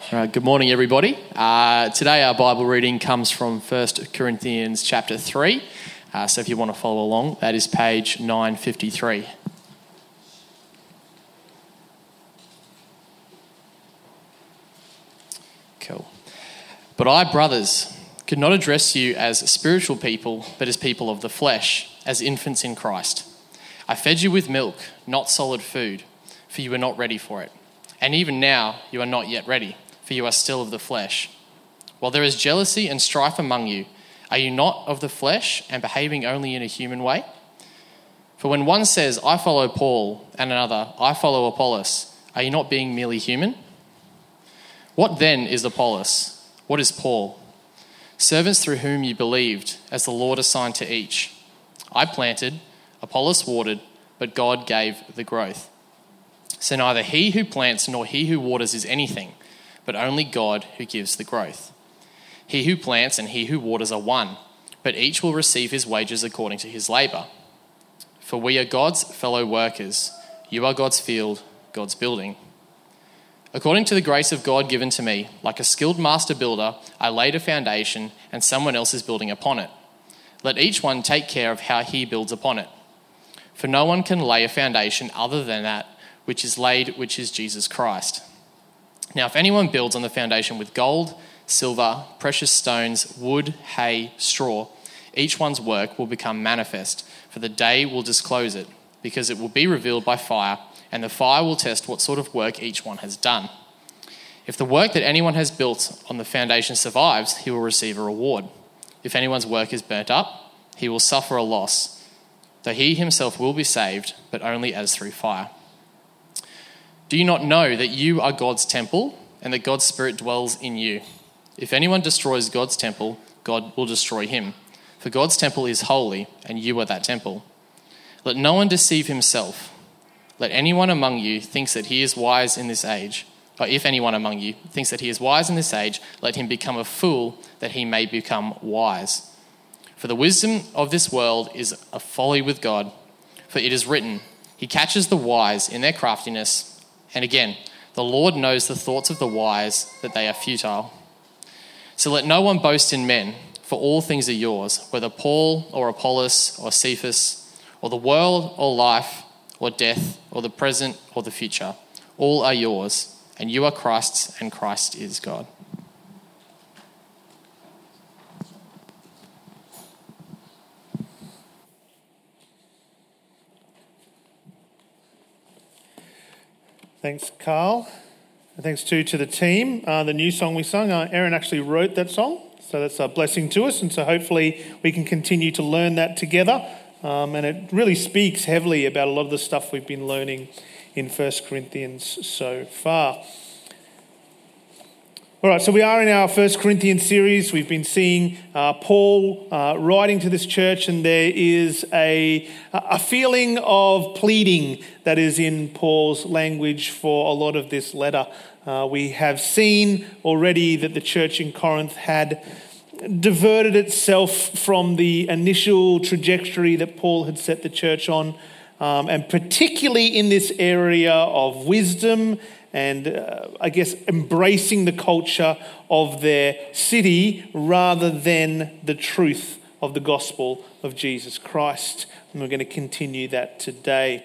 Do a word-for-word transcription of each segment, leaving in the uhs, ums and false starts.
All right, good morning, everybody. Uh, today our Bible reading comes from First Corinthians chapter three. Uh, so if you want to follow along, that is page nine fifty-three. Cool. But I, brothers, could not address you as spiritual people, but as people of the flesh, as infants in Christ. I fed you with milk, not solid food, for you were not ready for it. And even now you are not yet ready, for you are still of the flesh. While there is jealousy and strife among you, are you not of the flesh and behaving only in a human way? For when one says, I follow Paul, and another, I follow Apollos, are you not being merely human? What then is Apollos? What is Paul? Servants through whom you believed, as the Lord assigned to each. I planted, Apollos watered, but God gave the growth. So neither he who plants nor he who waters is anything, but only God who gives the growth. He who plants and he who waters are one, but each will receive his wages according to his labour. For we are God's fellow workers. You are God's field, God's building. According to the grace of God given to me, like a skilled master builder, I laid a foundation and someone else is building upon it. Let each one take care of how he builds upon it. For no one can lay a foundation other than that which is laid, which is Jesus Christ. Now, if anyone builds on the foundation with gold, silver, precious stones, wood, hay, straw, each one's work will become manifest, for the day will disclose it, because it will be revealed by fire, and the fire will test what sort of work each one has done. If the work that anyone has built on the foundation survives, he will receive a reward. If anyone's work is burnt up, he will suffer a loss, though he himself will be saved, but only as through fire. Do you not know that you are God's temple and that God's Spirit dwells in you? If anyone destroys God's temple, God will destroy him. For God's temple is holy, and you are that temple. Let no one deceive himself. Let anyone among you thinks that he is wise in this age, or if anyone among you thinks that he is wise in this age, let him become a fool that he may become wise. For the wisdom of this world is a folly with God. For it is written, He catches the wise in their craftiness. And again, the Lord knows the thoughts of the wise, that they are futile. So let no one boast in men, for all things are yours, whether Paul or Apollos or Cephas, or the world or life or death or the present or the future. All are yours, and you are Christ's, and Christ is God. Thanks, Carl. And thanks too to the team. Uh, the new song we sung, uh, Aaron actually wrote that song, so that's a blessing to us, and so hopefully we can continue to learn that together. Um, and it really speaks heavily about a lot of the stuff we've been learning in First Corinthians so far. All right, so we are in our First Corinthians series. We've been seeing uh, Paul uh, writing to this church, and there is a, a feeling of pleading that is in Paul's language for a lot of this letter. Uh, we have seen already that the church in Corinth had diverted itself from the initial trajectory that Paul had set the church on, um, and particularly in this area of wisdom and uh, I guess embracing the culture of their city rather than the truth of the gospel of Jesus Christ. And we're going to continue that today.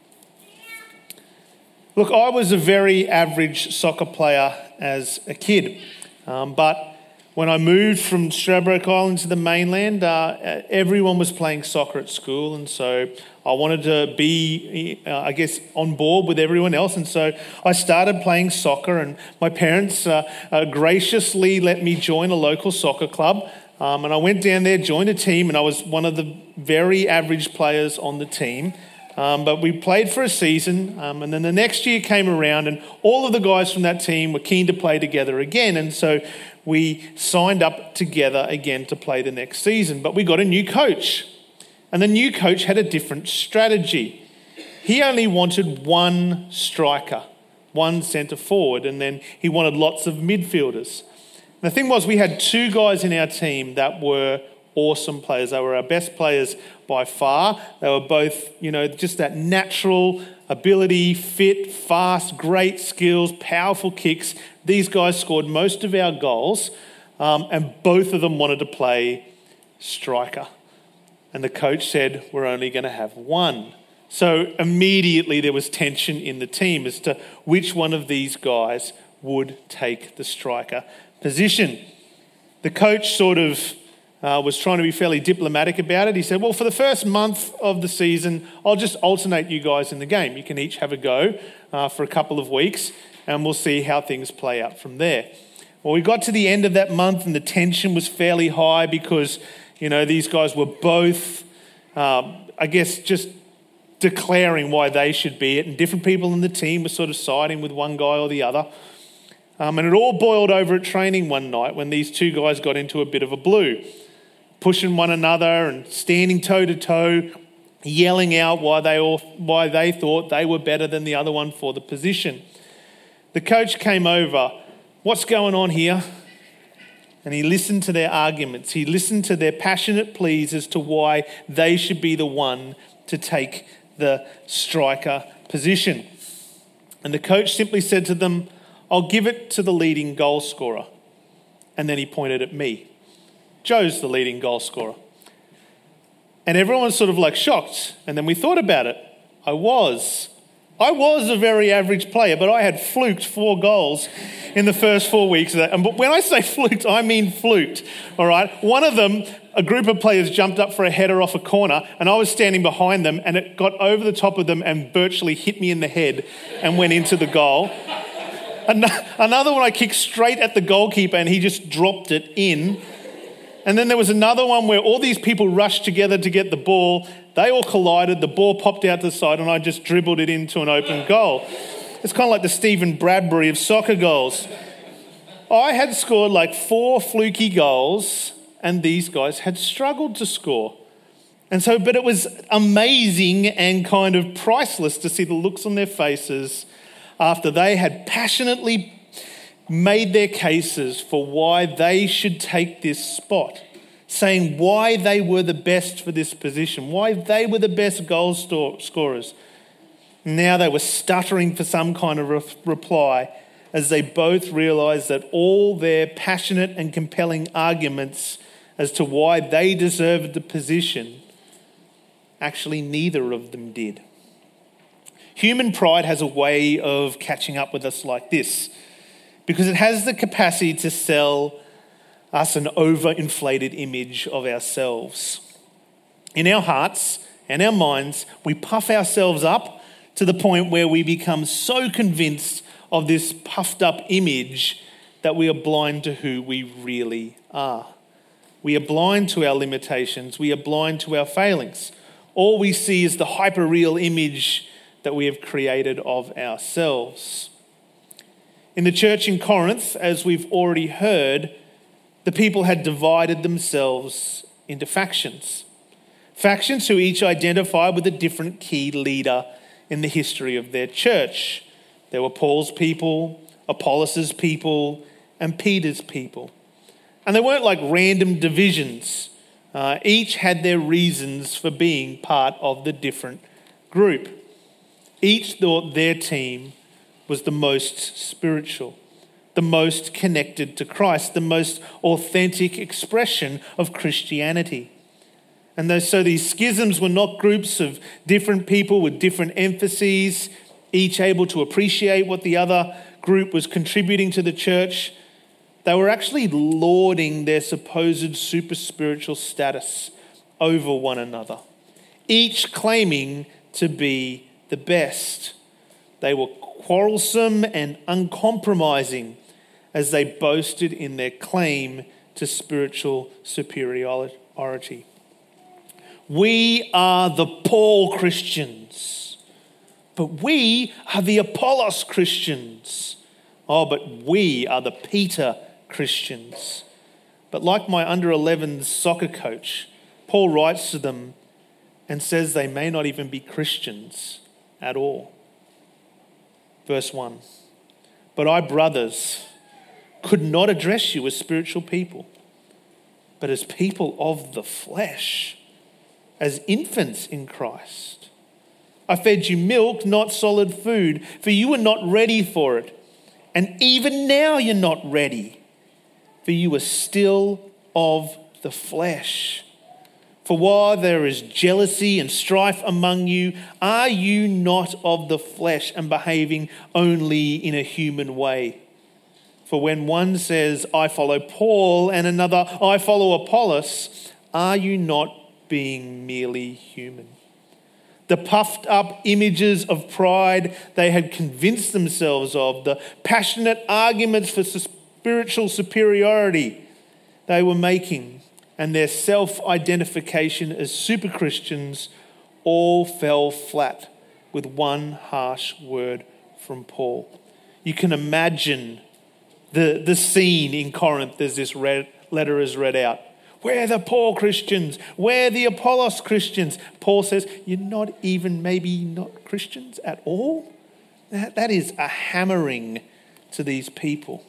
Look, I was a very average soccer player as a kid, um, but when I moved from Stradbroke Island to the mainland, uh, everyone was playing soccer at school, and so I wanted to be, uh, I guess, on board with everyone else, and so I started playing soccer, and my parents uh, uh, graciously let me join a local soccer club, um, and I went down there, joined a team, and I was one of the very average players on the team. Um, but we played for a season, um, and then the next year came around, and all of the guys from that team were keen to play together again, and so we signed up together again to play the next season. But we got a new coach, and the new coach had a different strategy. He only wanted one striker, one centre forward, and then he wanted lots of midfielders. And the thing was, we had two guys in our team that were awesome players. They were our best players by far. They were both, you know, just that natural ability, fit, fast, great skills, powerful kicks. These guys scored most of our goals, um, and both of them wanted to play striker. And the coach said, we're only going to have one. So immediately there was tension in the team as to which one of these guys would take the striker position. The coach sort of uh, was trying to be fairly diplomatic about it. He said, well, for the first month of the season, I'll just alternate you guys in the game. You can each have a go uh, for a couple of weeks, and we'll see how things play out from there. Well, we got to the end of that month and the tension was fairly high because, you know, these guys were both, um, I guess, just declaring why they should be it, and different people in the team were sort of siding with one guy or the other. Um, and it all boiled over at training one night when these two guys got into a bit of a blue, pushing one another and standing toe to toe, yelling out why they all why they thought they were better than the other one for the position. The coach came over. What's going on here? And he listened to their arguments. He listened to their passionate pleas as to why they should be the one to take the striker position. And the coach simply said to them, I'll give it to the leading goal scorer. And then he pointed at me. Joe's the leading goal scorer. And everyone was sort of like shocked. And then we thought about it. I was. I was a very average player, but I had fluked four goals in the first four weeks of that. And when I say fluked, I mean fluked, all right? One of them, a group of players jumped up for a header off a corner, and I was standing behind them, and it got over the top of them and virtually hit me in the head and went into the goal. Another one I kicked straight at the goalkeeper, and he just dropped it in. And then there was another one where all these people rushed together to get the ball. They all collided, the ball popped out to the side, and I just dribbled it into an open goal. It's kind of like the Stephen Bradbury of soccer goals. I had scored like four fluky goals, and these guys had struggled to score. And so, but it was amazing and kind of priceless to see the looks on their faces after they had passionately made their cases for why they should take this spot, saying why they were the best for this position, why they were the best goal scorers. Now they were stuttering for some kind of re- reply as they both realised that all their passionate and compelling arguments as to why they deserved the position, actually neither of them did. Human pride has a way of catching up with us like this because it has the capacity to sell us an overinflated image of ourselves. In our hearts and our minds, we puff ourselves up to the point where we become so convinced of this puffed up image that we are blind to who we really are. We are blind to our limitations. We are blind to our failings. All we see is the hyper-real image that we have created of ourselves. In the church in Corinth, as we've already heard, the people had divided themselves into factions. Factions who each identified with a different key leader in the history of their church. There were Paul's people, Apollos' people, and Peter's people. And they weren't like random divisions. Uh, each had their reasons for being part of the different group. Each thought their team was the most spiritual, the most connected to Christ, the most authentic expression of Christianity. And those, so these schisms were not groups of different people with different emphases, each able to appreciate what the other group was contributing to the church. They were actually lauding their supposed super spiritual status over one another, each claiming to be the best. They were quarrelsome and uncompromising as they boasted in their claim to spiritual superiority. We are the Paul Christians, but we are the Apollos Christians. Oh, but we are the Peter Christians. But like my under elevens soccer coach, Paul writes to them and says they may not even be Christians at all. Verse one, but I, brothers, could not address you as spiritual people, but as people of the flesh, as infants in Christ. I fed you milk, not solid food, for you were not ready for it. And even now you're not ready, for you are still of the flesh. For while there is jealousy and strife among you, are you not of the flesh and behaving only in a human way? For when one says, I follow Paul, and another, I follow Apollos, are you not being merely human? The puffed up images of pride they had convinced themselves of, the passionate arguments for spiritual superiority they were making, and their self-identification as super Christians all fell flat with one harsh word from Paul. You can imagine the, the scene in Corinth as this read, letter is read out. We're the Paul Christians. We're the Apollos Christians. Paul says, you're not even maybe not Christians at all? That, that is a hammering to these people.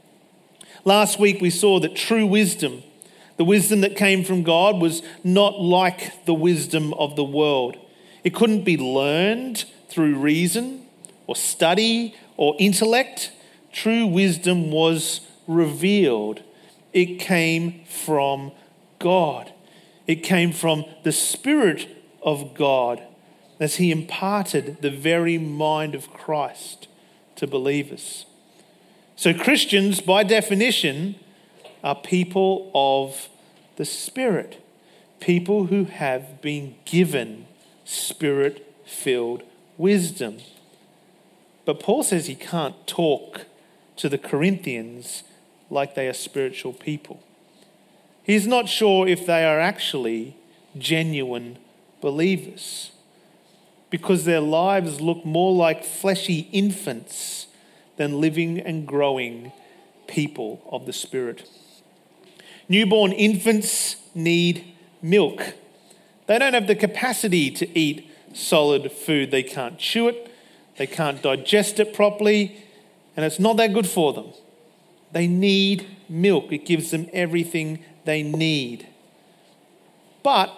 Last week we saw that true wisdom, the wisdom that came from God, was not like the wisdom of the world. It couldn't be learned through reason or study or intellect. True wisdom was revealed. It came from God. It came from the Spirit of God as he imparted the very mind of Christ to believers. So Christians, by definition, are people of the Spirit, people who have been given Spirit-filled wisdom. But Paul says he can't talk to the Corinthians like they are spiritual people. He's not sure if they are actually genuine believers because their lives look more like fleshy infants than living and growing people of the Spirit. Newborn infants need milk. They don't have the capacity to eat solid food. They can't chew it, they can't digest it properly, and it's not that good for them. They need milk. It gives them everything they need. But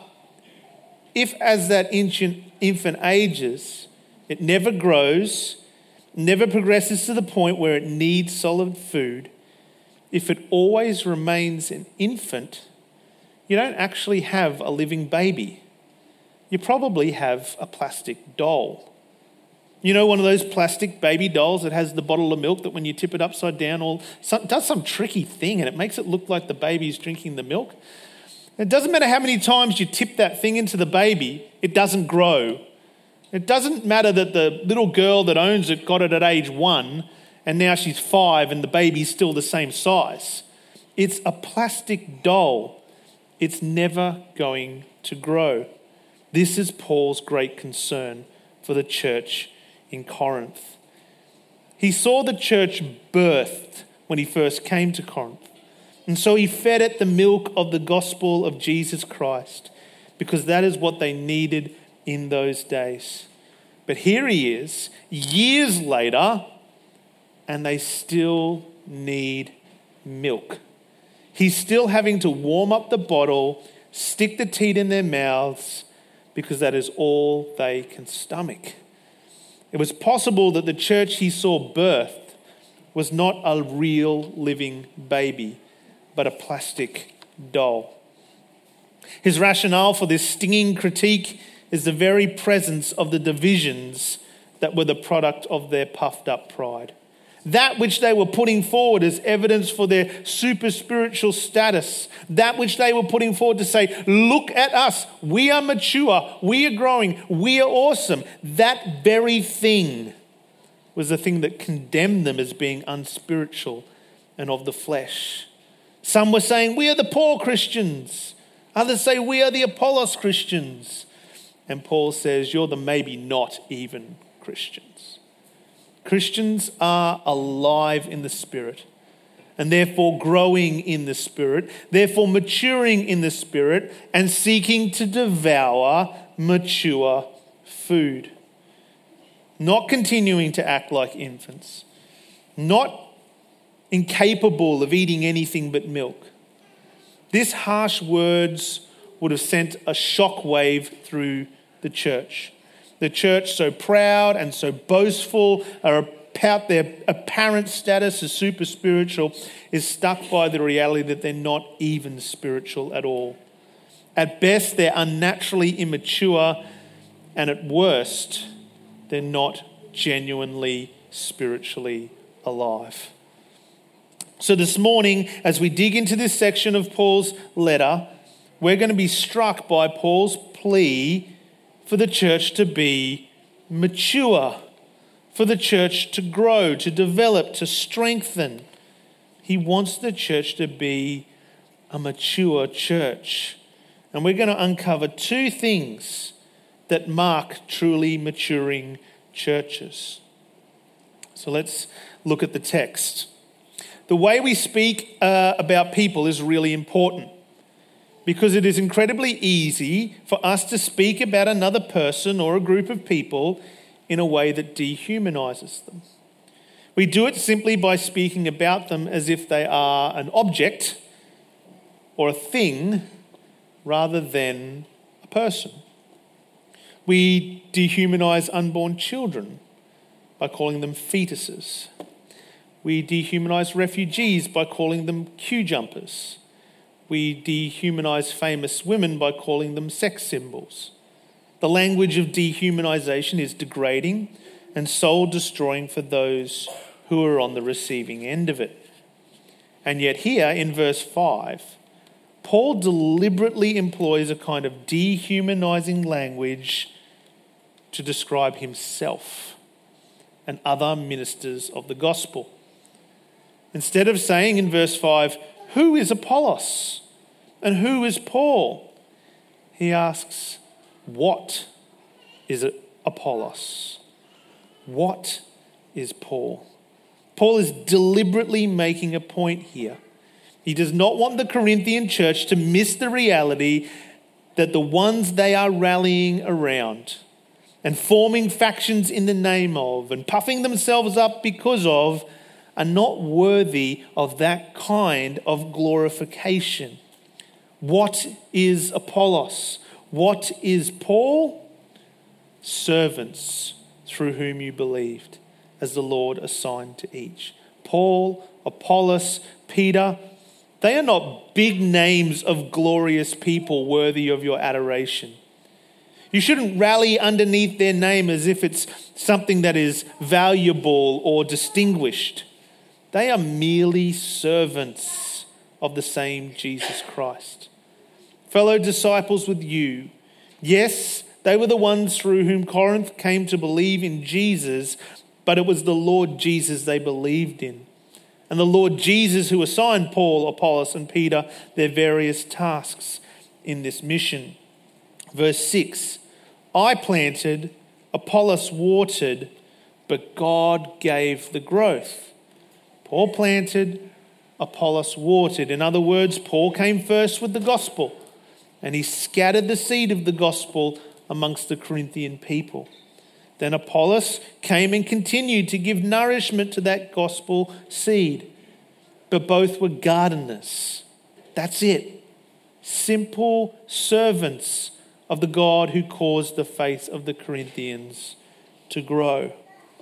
if as that infant ages, it never grows, never progresses to the point where it needs solid food, if it always remains an infant, you don't actually have a living baby. You probably have a plastic doll. You know, one of those plastic baby dolls that has the bottle of milk that when you tip it upside down, all some, does some tricky thing and it makes it look like the baby's drinking the milk. It doesn't matter how many times you tip that thing into the baby, it doesn't grow. It doesn't matter that the little girl that owns it got it at age one and now she's five and the baby's still the same size. It's a plastic doll. It's never going to grow. This is Paul's great concern for the church in Corinth. He saw the church birthed when he first came to Corinth. And so he fed it the milk of the gospel of Jesus Christ because that is what they needed in those days. But here he is, years later, and they still need milk. He's still having to warm up the bottle, stick the teat in their mouths, because that is all they can stomach. It was possible that the church he saw birthed was not a real living baby, but a plastic doll. His rationale for this stinging critique is the very presence of the divisions that were the product of their puffed up pride. That which they were putting forward as evidence for their super spiritual status, that which they were putting forward to say, look at us, we are mature, we are growing, we are awesome. That very thing was the thing that condemned them as being unspiritual and of the flesh. Some were saying, we are the Paul Christians. Others say, we are the Apollos Christians. And Paul says, you're the maybe not even Christians. Christians are alive in the Spirit and therefore growing in the Spirit, therefore maturing in the Spirit and seeking to devour mature food. Not continuing to act like infants, not incapable of eating anything but milk. This harsh words would have sent a shock wave through the church. The church, so proud and so boastful about their apparent status as super spiritual, is stuck by the reality that they're not even spiritual at all. At best, they're unnaturally immature, and at worst, they're not genuinely spiritually alive. So this morning, as we dig into this section of Paul's letter, we're going to be struck by Paul's plea for the church to be mature, for the church to grow, to develop, to strengthen. He wants the church to be a mature church. And we're going to uncover two things that mark truly maturing churches. So let's look at the text. The way we speak uh, about people is really important because it is incredibly easy for us to speak about another person or a group of people in a way that dehumanizes them. We do it simply by speaking about them as if they are an object or a thing rather than a person. We dehumanize unborn children by calling them fetuses. We dehumanize refugees by calling them queue jumpers. We dehumanize famous women by calling them sex symbols. The language of dehumanization is degrading and soul-destroying for those who are on the receiving end of it. And yet here in verse five, Paul deliberately employs a kind of dehumanizing language to describe himself and other ministers of the gospel. Instead of saying in verse five, who is Apollos and who is Paul? He asks, what is Apollos? What is Paul? Paul is deliberately making a point here. He does not want the Corinthian church to miss the reality that the ones they are rallying around and forming factions in the name of and puffing themselves up because of are not worthy of that kind of glorification. What is Apollos? What is Paul? Servants through whom you believed, as the Lord assigned to each. Paul, Apollos, Peter, they are not big names of glorious people worthy of your adoration. You shouldn't rally underneath their name as if it's something that is valuable or distinguished. They are merely servants of the same Jesus Christ. Fellow disciples with you, yes, they were the ones through whom Corinth came to believe in Jesus, but it was the Lord Jesus they believed in. And the Lord Jesus who assigned Paul, Apollos, and Peter their various tasks in this mission. Verse six, I planted, Apollos watered, but God gave the growth. Paul planted, Apollos watered. In other words, Paul came first with the gospel, and he scattered the seed of the gospel amongst the Corinthian people. Then Apollos came and continued to give nourishment to that gospel seed. But both were gardeners. That's it. Simple servants of the God who caused the faith of the Corinthians to grow.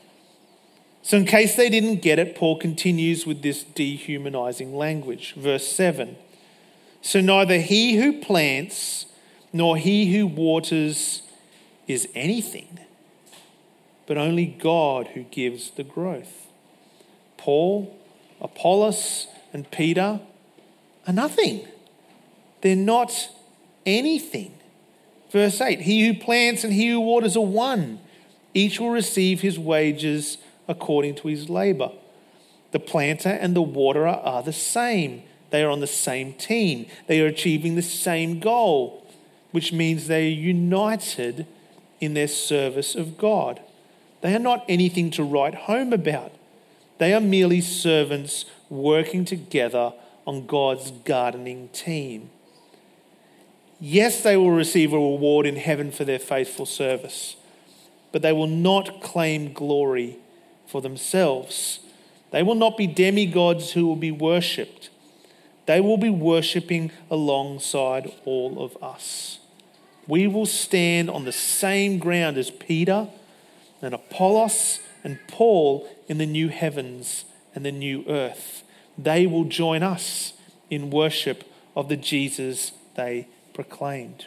So in case they didn't get it, Paul continues with this dehumanizing language. Verse seven. So neither he who plants nor he who waters is anything, but only God who gives the growth. Paul, Apollos, and Peter are nothing. They're not anything. Verse eight, he who plants and he who waters are one. Each will receive his wages according to his labor. The planter and the waterer are the same. They are on the same team. They are achieving the same goal, which means they are united in their service of God. They are not anything to write home about. They are merely servants working together on God's gardening team. Yes, they will receive a reward in heaven for their faithful service, but they will not claim glory for themselves. They will not be demigods who will be worshipped. They will be worshipping alongside all of us. We will stand on the same ground as Peter and Apollos and Paul in the new heavens and the new earth. They will join us in worship of the Jesus they proclaimed.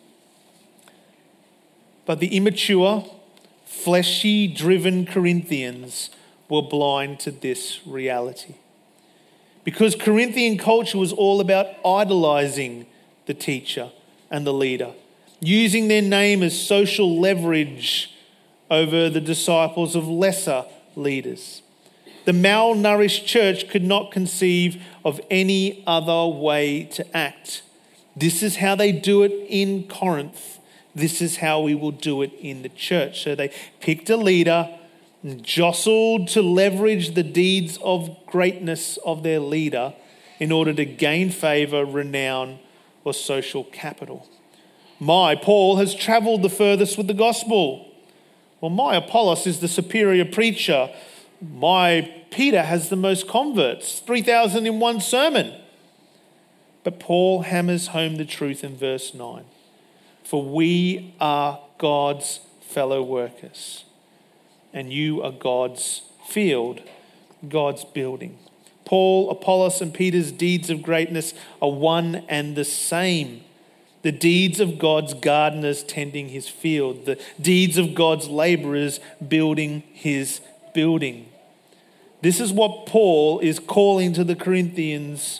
But the immature, fleshy driven Corinthians were blind to this reality. Because Corinthian culture was all about idolizing the teacher and the leader, using their name as social leverage over the disciples of lesser leaders. The malnourished church could not conceive of any other way to act. This is how they do it in Corinth. This is how we will do it in the church. So they picked a leader and jostled to leverage the deeds of greatness of their leader in order to gain favour, renown, or social capital. My Paul has travelled the furthest with the gospel. Well, my Apollos is the superior preacher. My Peter has the most converts, three thousand in one sermon. But Paul hammers home the truth in verse nine. For we are God's fellow workers, and you are God's field, God's building. Paul, Apollos, and Peter's deeds of greatness are one and the same. The deeds of God's gardeners tending his field, the deeds of God's labourers building his building. This is what Paul is calling to the Corinthians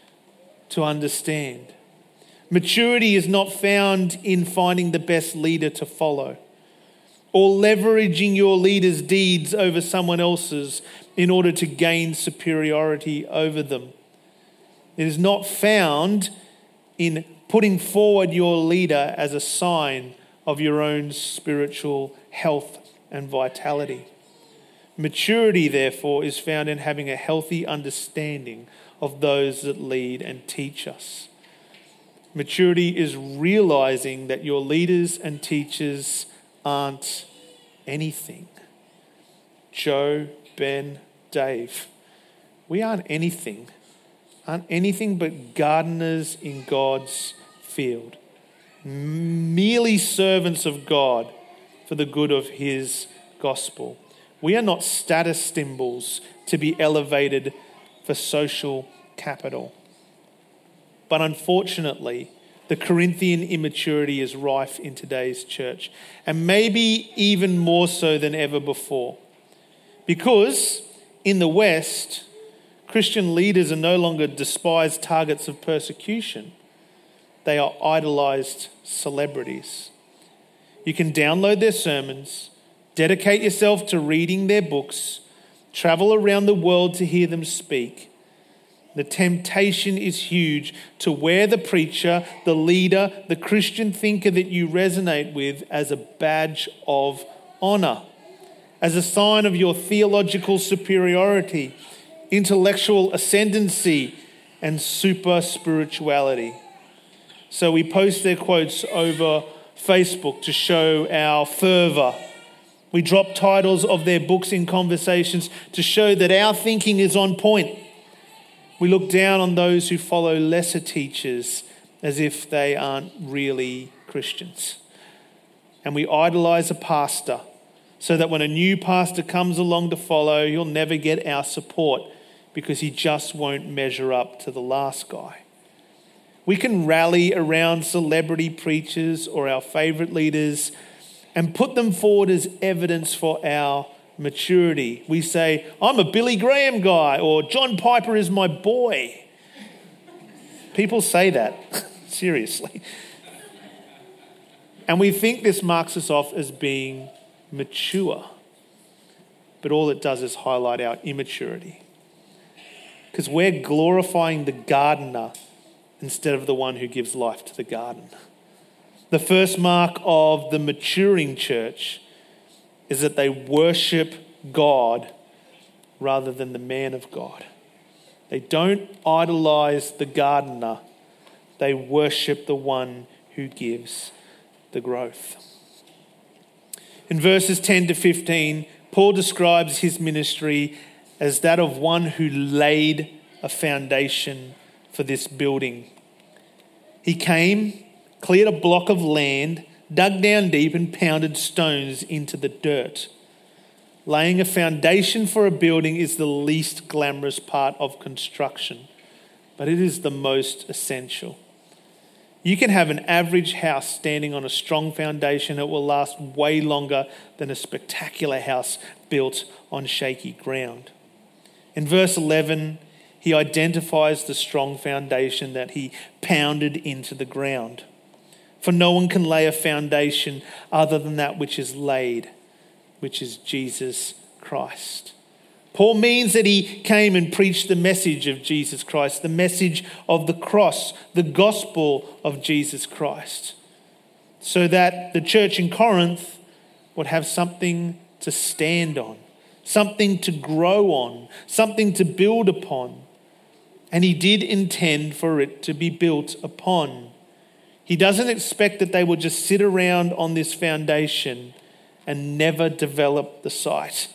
to understand. Maturity is not found in finding the best leader to follow or leveraging your leader's deeds over someone else's in order to gain superiority over them. It is not found in putting forward your leader as a sign of your own spiritual health and vitality. Maturity, therefore, is found in having a healthy understanding of those that lead and teach us. Maturity is realizing that your leaders and teachers aren't anything. Joe, Ben, Dave, we aren't anything. Aren't anything but gardeners in God's field. Merely servants of God for the good of his gospel. We are not status symbols to be elevated for social capital. But unfortunately, the Corinthian immaturity is rife in today's church, and maybe even more so than ever before. Because in the West, Christian leaders are no longer despised targets of persecution. They are idolized celebrities. You can download their sermons, dedicate yourself to reading their books, travel around the world to hear them speak. The temptation is huge to wear the preacher, the leader, the Christian thinker that you resonate with as a badge of honor, as a sign of your theological superiority, intellectual ascendancy, and super spirituality. So we post their quotes over Facebook to show our fervour. We drop titles of their books in conversations to show that our thinking is on point. We look down on those who follow lesser teachers as if they aren't really Christians. And we idolize a pastor so that when a new pastor comes along to follow, he'll never get our support because he just won't measure up to the last guy. We can rally around celebrity preachers or our favourite leaders and put them forward as evidence for our maturity. We say, I'm a Billy Graham guy, or John Piper is my boy. People say that, seriously. And we think this marks us off as being mature. But all it does is highlight our immaturity. Because we're glorifying the gardener instead of the one who gives life to the garden. The first mark of the maturing church is that they worship God rather than the man of God. They don't idolize the gardener. They worship the one who gives the growth. In verses ten to fifteen, Paul describes his ministry as that of one who laid a foundation for this building. He came, cleared a block of land, dug down deep and pounded stones into the dirt. Laying a foundation for a building is the least glamorous part of construction, but it is the most essential. You can have an average house standing on a strong foundation. It will last way longer than a spectacular house built on shaky ground. In verse eleven, he identifies the strong foundation that he pounded into the ground. For no one can lay a foundation other than that which is laid, which is Jesus Christ. Paul means that he came and preached the message of Jesus Christ, the message of the cross, the gospel of Jesus Christ, so that the church in Corinth would have something to stand on, something to grow on, something to build upon. And he did intend for it to be built upon. He doesn't expect that they will just sit around on this foundation and never develop the site.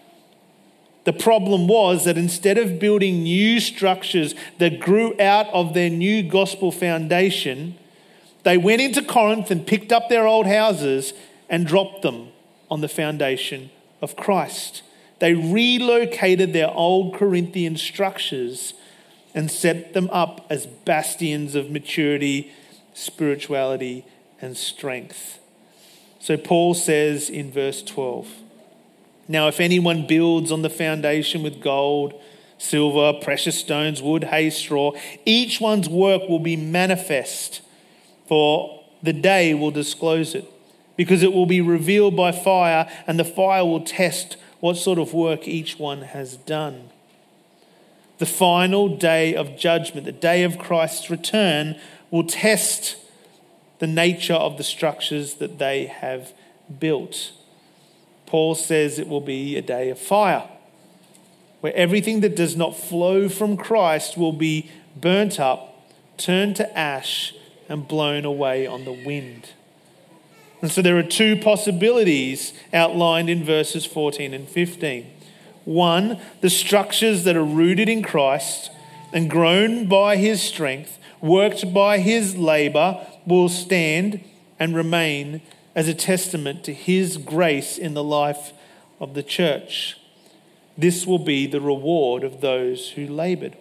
The problem was that instead of building new structures that grew out of their new gospel foundation, they went into Corinth and picked up their old houses and dropped them on the foundation of Christ. They relocated their old Corinthian structures and set them up as bastions of maturity, spirituality, and strength. So Paul says in verse twelve, "Now if anyone builds on the foundation with gold, silver, precious stones, wood, hay, straw, each one's work will be manifest, for the day will disclose it, because it will be revealed by fire, and the fire will test what sort of work each one has done." The final day of judgment, the day of Christ's return, will test the nature of the structures that they have built. Paul says it will be a day of fire, where everything that does not flow from Christ will be burnt up, turned to ash, and blown away on the wind. And so there are two possibilities outlined in verses fourteen and fifteen. One, the structures that are rooted in Christ and grown by his strength, worked by his labour, will stand and remain as a testament to his grace in the life of the church. This will be the reward of those who laboured.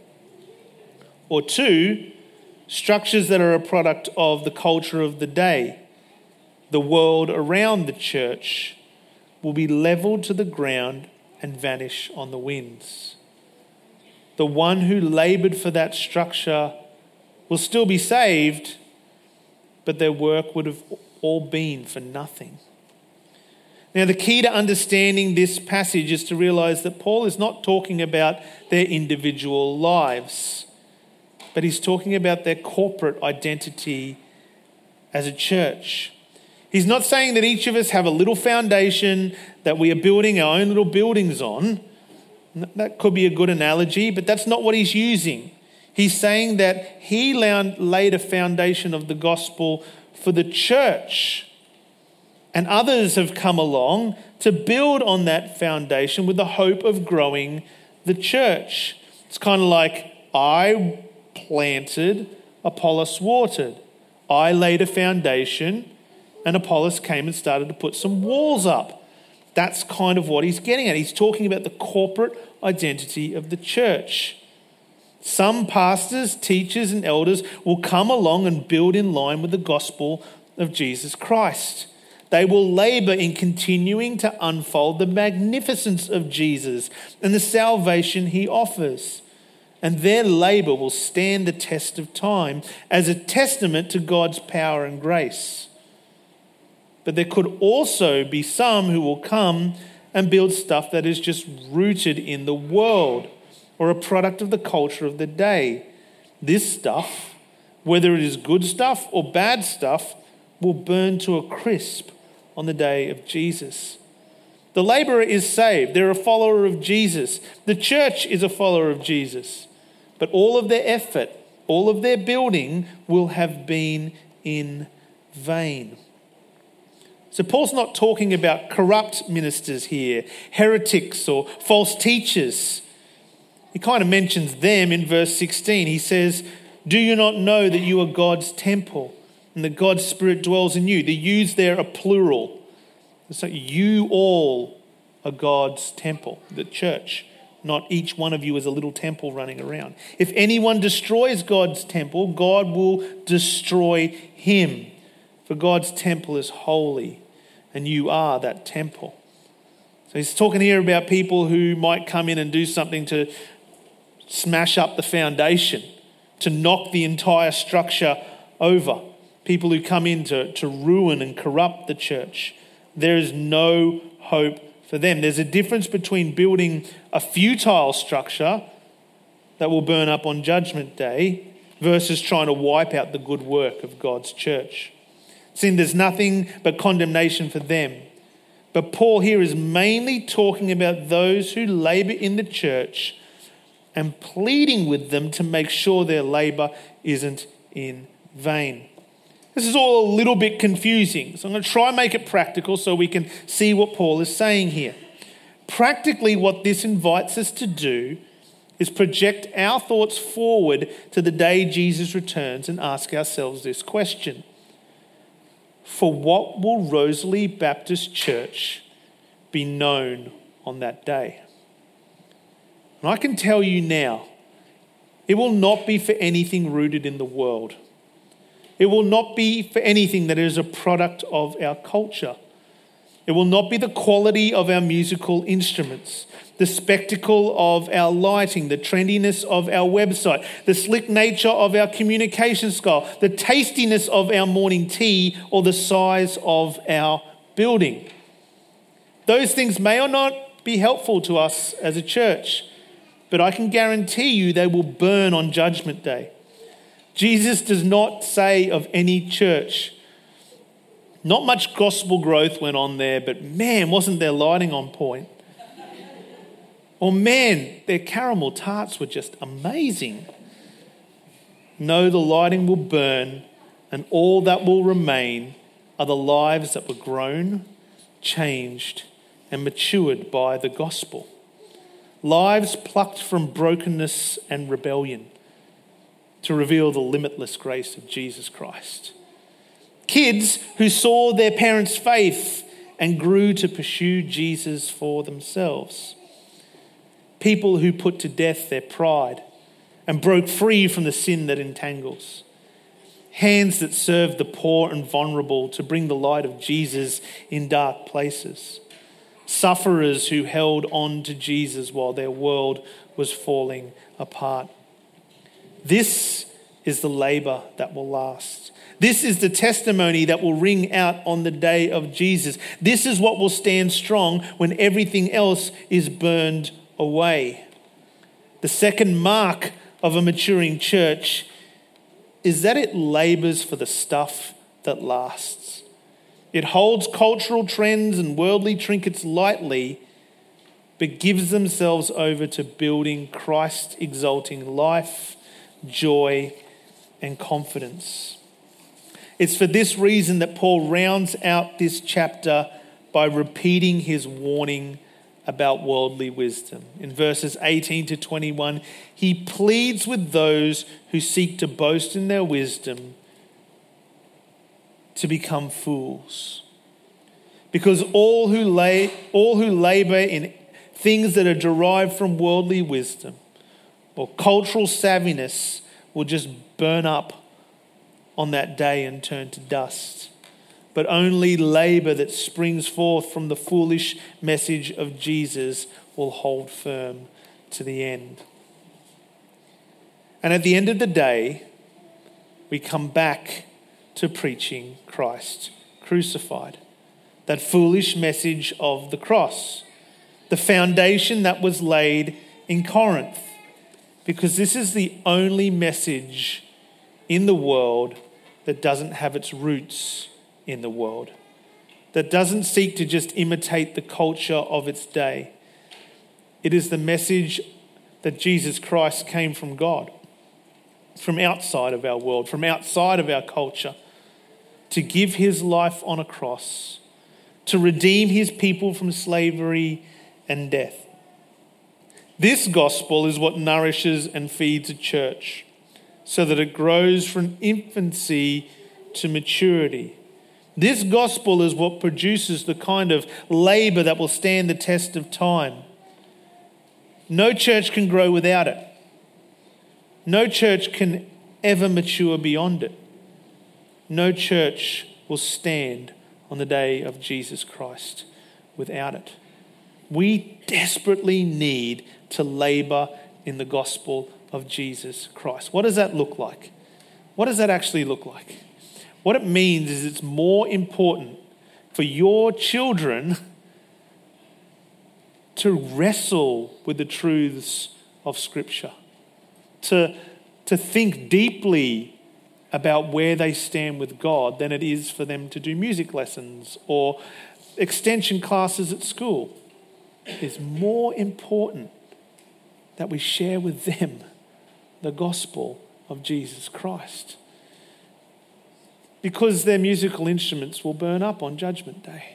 Or two, structures that are a product of the culture of the day, the world around the church, will be levelled to the ground and vanish on the winds. The one who laboured for that structure will still be saved, but their work would have all been for nothing. Now, the key to understanding this passage is to realise that Paul is not talking about their individual lives, but he's talking about their corporate identity as a church. He's not saying that each of us have a little foundation that we are building our own little buildings on. That could be a good analogy, but that's not what he's using. He's saying that he laid a foundation of the gospel for the church, and others have come along to build on that foundation with the hope of growing the church. It's kind of like I planted, Apollos watered. I laid a foundation, and Apollos came and started to put some walls up. That's kind of what he's getting at. He's talking about the corporate identity of the church. Some pastors, teachers, and elders will come along and build in line with the gospel of Jesus Christ. They will labour in continuing to unfold the magnificence of Jesus and the salvation he offers. And their labour will stand the test of time as a testament to God's power and grace. But there could also be some who will come and build stuff that is just rooted in the world or a product of the culture of the day. This stuff, whether it is good stuff or bad stuff, will burn to a crisp on the day of Jesus. The labourer is saved. They're a follower of Jesus. The church is a follower of Jesus. But all of their effort, all of their building will have been in vain. So Paul's not talking about corrupt ministers here, heretics or false teachers. He kind of mentions them in verse sixteen. He says, "Do you not know that you are God's temple and that God's Spirit dwells in you. The yous there are plural. So you all are God's temple, the church. Not each one of you is a little temple running around. If anyone destroys God's temple, God will destroy him. For God's temple is holy, and you are that temple. So he's talking here about people who might come in and do something to smash up the foundation, to knock the entire structure over. People who come in to, to ruin and corrupt the church. There is no hope for them. There's a difference between building a futile structure that will burn up on Judgment Day versus trying to wipe out the good work of God's church. Sin, there's nothing but condemnation for them. But Paul here is mainly talking about those who labour in the church and pleading with them to make sure their labour isn't in vain. This is all a little bit confusing, so I'm going to try and make it practical so we can see what Paul is saying here. Practically, what this invites us to do is project our thoughts forward to the day Jesus returns and ask ourselves this question. For what will Rosalie Baptist Church be known on that day? And I can tell you now, it will not be for anything rooted in the world. It will not be for anything that is a product of our culture. It will not be the quality of our musical instruments, the spectacle of our lighting, the trendiness of our website, the slick nature of our communication style, the tastiness of our morning tea, or the size of our building. Those things may or not be helpful to us as a church, but I can guarantee you they will burn on Judgment Day. Jesus does not say of any church, not much gospel growth went on there, but man, wasn't their lighting on point? Or man, their caramel tarts were just amazing. No, the lighting will burn, and all that will remain are the lives that were grown, changed, and matured by the gospel. Lives plucked from brokenness and rebellion to reveal the limitless grace of Jesus Christ. Kids who saw their parents' faith and grew to pursue Jesus for themselves. People who put to death their pride and broke free from the sin that entangles. Hands that served the poor and vulnerable to bring the light of Jesus in dark places. Sufferers who held on to Jesus while their world was falling apart. This is the labour that will last. This is the testimony that will ring out on the day of Jesus. This is what will stand strong when everything else is burned away. The second mark of a maturing church is that it labours for the stuff that lasts. It holds cultural trends and worldly trinkets lightly, but gives themselves over to building Christ-exalting life, joy, and confidence. It's for this reason that Paul rounds out this chapter by repeating his warning about worldly wisdom. In verses eighteen to twenty-one, he pleads with those who seek to boast in their wisdom to become fools. Because all who lay, all who labor in things that are derived from worldly wisdom or cultural savviness will just burn up on that day and turn to dust. But only labor that springs forth from the foolish message of Jesus will hold firm to the end. And at the end of the day, we come back to preaching Christ crucified. That foolish message of the cross. The foundation that was laid in Corinth. Because this is the only message in the world that doesn't have its roots in the world. That doesn't seek to just imitate the culture of its day. It is the message that Jesus Christ came from God. From outside of our world, from outside of our culture. To give his life on a cross. To redeem his people from slavery and death. This gospel is what nourishes and feeds a church so that it grows from infancy to maturity. This gospel is what produces the kind of labor that will stand the test of time. No church can grow without it. No church can ever mature beyond it. No church will stand on the day of Jesus Christ without it. We desperately need to labor in the gospel of Jesus Christ. What does that look like? What does that actually look like? What it means is it's more important for your children to wrestle with the truths of Scripture, to, to think deeply about where they stand with God than it is for them to do music lessons or extension classes at school. It's more important that we share with them the gospel of Jesus Christ, because their musical instruments will burn up on Judgment Day.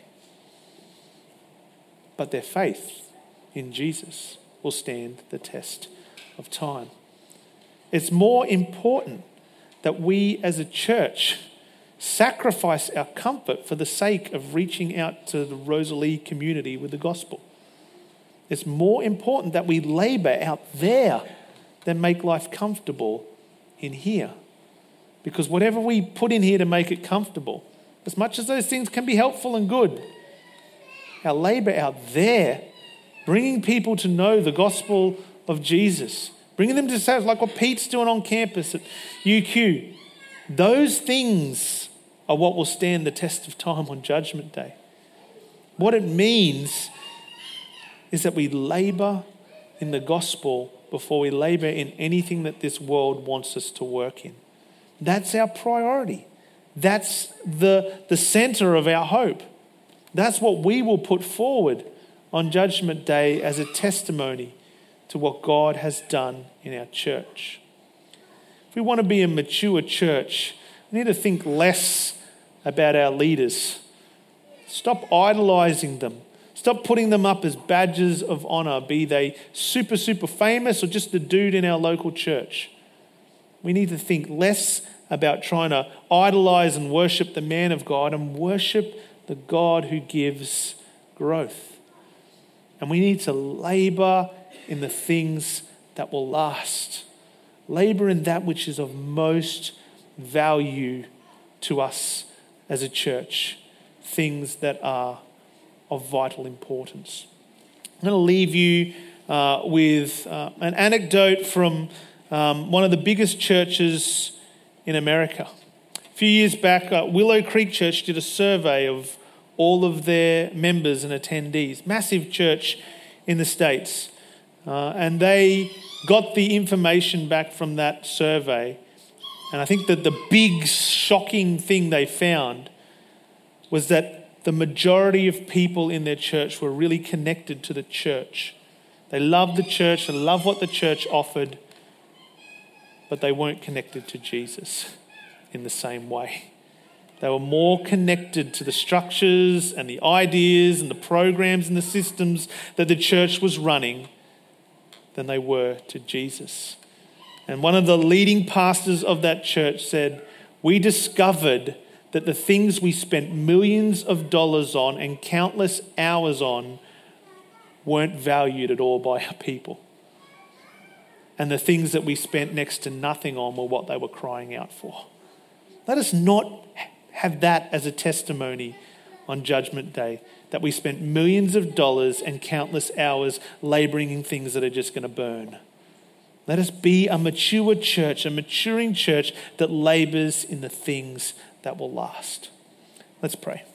But their faith in Jesus will stand the test of time. It's more important that we as a church sacrifice our comfort for the sake of reaching out to the Rosalie community with the gospel. It's more important that we labour out there than make life comfortable in here. Because whatever we put in here to make it comfortable, as much as those things can be helpful and good, our labour out there, bringing people to know the gospel of Jesus, bringing them to say, like what Pete's doing on campus at U Q, those things are what will stand the test of time on Judgment Day. What it means is that we labour in the gospel before we labour in anything that this world wants us to work in. That's our priority. That's the, the centre of our hope. That's what we will put forward on Judgment Day as a testimony to what God has done in our church. If we want to be a mature church, we need to think less about our leaders. Stop idolising them. Stop putting them up as badges of honour, be they super, super famous or just the dude in our local church. We need to think less about trying to idolise and worship the man of God and worship the God who gives growth. And we need to labour in the things that will last. Labour in that which is of most value to us as a church. Things that are of vital importance. I'm going to leave you uh, with uh, an anecdote from um, one of the biggest churches in America. A few years back, uh, Willow Creek Church did a survey of all of their members and attendees. Massive church in the States. Uh, and they got the information back from that survey. And I think that the big shocking thing they found was that the majority of people in their church were really connected to the church. They loved the church, they loved what the church offered, but they weren't connected to Jesus in the same way. They were more connected to the structures and the ideas and the programs and the systems that the church was running than they were to Jesus. And one of the leading pastors of that church said, "We discovered that the things we spent millions of dollars on and countless hours on weren't valued at all by our people. And the things that we spent next to nothing on were what they were crying out for." Let us not have that as a testimony on Judgment Day, that we spent millions of dollars and countless hours labouring in things that are just going to burn. Let us be a mature church, a maturing church that labours in the things that will last. Let's pray.